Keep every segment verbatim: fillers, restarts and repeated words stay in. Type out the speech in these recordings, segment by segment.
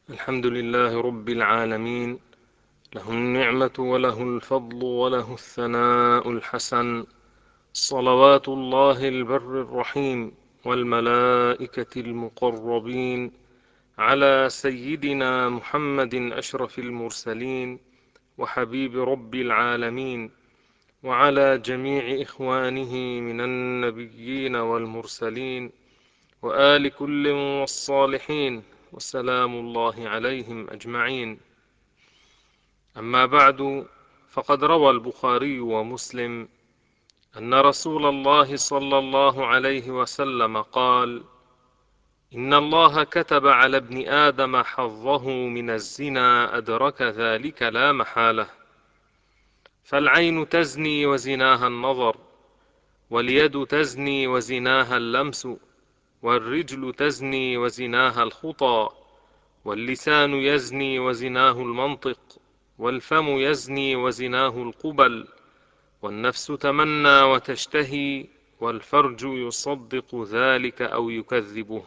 الحمد لله رب العالمين، له النعمة وله الفضل وله الثناء الحسن. صلوات الله البر الرحيم والملائكة المقربين على سيدنا محمد أشرف المرسلين وحبيب رب العالمين، وعلى جميع إخوانه من النبيين والمرسلين وآل كل والصالحين، وسلام الله عليهم أجمعين. أما بعد، فقد روى البخاري ومسلم أن رسول الله صلى الله عليه وسلم قال: إن الله كتب على ابن آدم حظه من الزنا أدرك ذلك لا محالة، فالعين تزني وزناها النظر، واليد تزني وزناها اللمس، والرجل تزني وزناها الخطى، واللسان يزني وزناه المنطق، والفم يزني وزناه القبل، والنفس تمنى وتشتهي، والفرج يصدق ذلك أو يكذبه.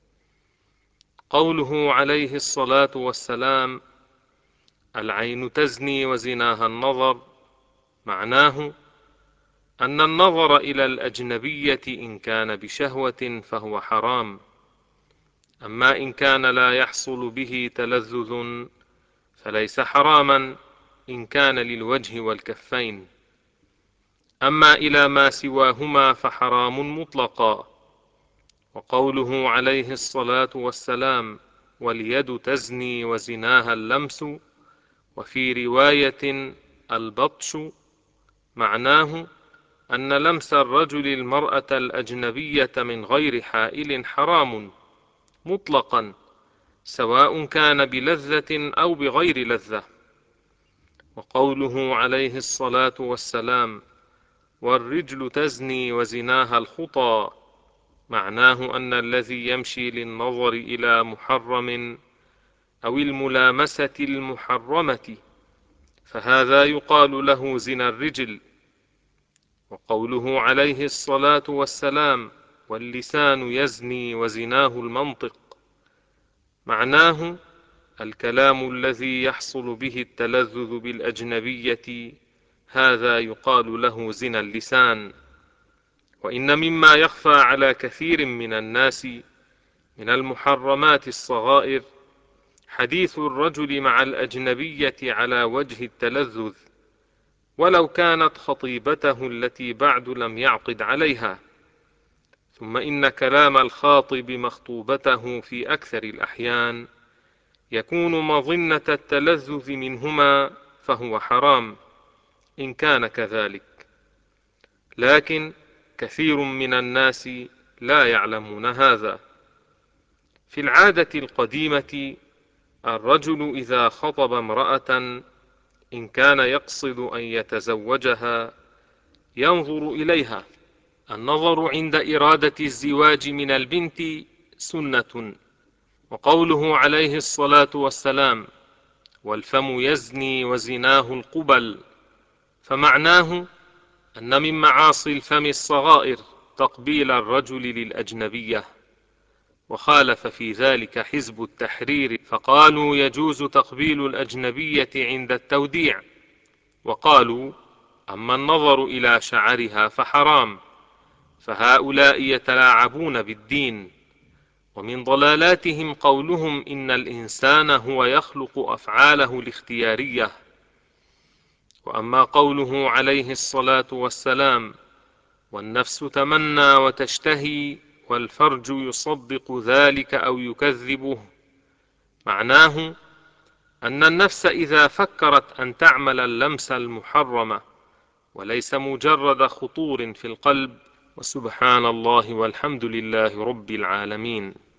قوله عليه الصلاة والسلام: العين تزني وزناها النظر، معناه أن النظر إلى الأجنبية إن كان بشهوة فهو حرام، أما إن كان لا يحصل به تلذذ فليس حراما إن كان للوجه والكفين، أما إلى ما سواهما فحرام مطلقا. وقوله عليه الصلاة والسلام: واليد تزني وزناها اللمس، وفي رواية البطش، معناه أن لمس الرجل المرأة الأجنبية من غير حائل حرام مطلقا، سواء كان بلذة أو بغير لذة. وقوله عليه الصلاة والسلام: والرجل تزني وزناها الخطى، معناه أن الذي يمشي للنظر إلى محرم أو الملامسة المحرمة فهذا يقال له زنا الرجل. وقوله عليه الصلاة والسلام: واللسان يزني وزناه المنطق، معناه الكلام الذي يحصل به التلذذ بالأجنبية، هذا يقال له زنا اللسان. وإن مما يخفى على كثير من الناس من المحرمات الصغائر حديث الرجل مع الأجنبية على وجه التلذذ، ولو كانت خطيبته التي بعد لم يعقد عليها. ثم إن كلام الخاطب مخطوبته في أكثر الأحيان يكون مظنة التلذذ منهما، فهو حرام إن كان كذلك، لكن كثير من الناس لا يعلمون هذا. في العادة القديمة الرجل إذا خطب امرأة إن كان يقصد أن يتزوجها ينظر إليها. النظر عند إرادة الزواج من البنت سنة. وقوله عليه الصلاة والسلام: والفم يزني وزناه القبل، فمعناه أن من معاصي الفم الصغائر تقبيل الرجل للأجنبية. وخالف في ذلك حزب التحرير فقالوا يجوز تقبيل الأجنبية عند التوديع، وقالوا أما النظر إلى شعرها فحرام، فهؤلاء يتلاعبون بالدين. ومن ضلالاتهم قولهم إن الإنسان هو يخلق أفعاله الاختيارية. وأما قوله عليه الصلاة والسلام: والنفس تمنى وتشتهي، والفرج يصدق ذلك أو يكذبه، معناه أن النفس إذا فكرت أن تعمل اللمس المحرم وليس مجرد خطور في القلب. وسبحان الله والحمد لله رب العالمين.